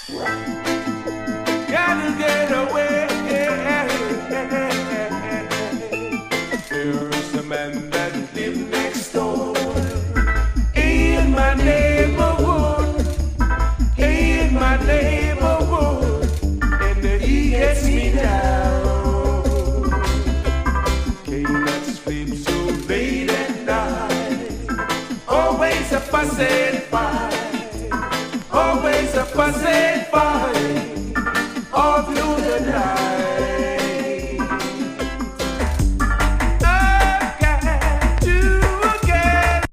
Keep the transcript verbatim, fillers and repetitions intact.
Gotta get away. There's a man that lives next door in my neighborhood, in my neighborhood, and he gets me down. Cannot sleep so late at night, always a fuss and fight, always a fuss and fight.